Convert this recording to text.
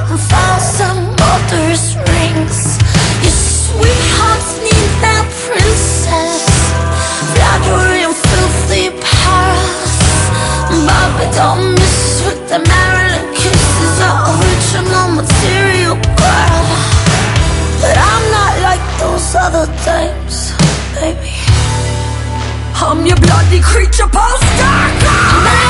1,000 mother's rings. Your sweethearts need that princess, flattery and filthy Paris. Bobby don't miss with the Marilyn kisses, the original material girl. But I'm not like those other dames, baby. I'm your bloody creature poster.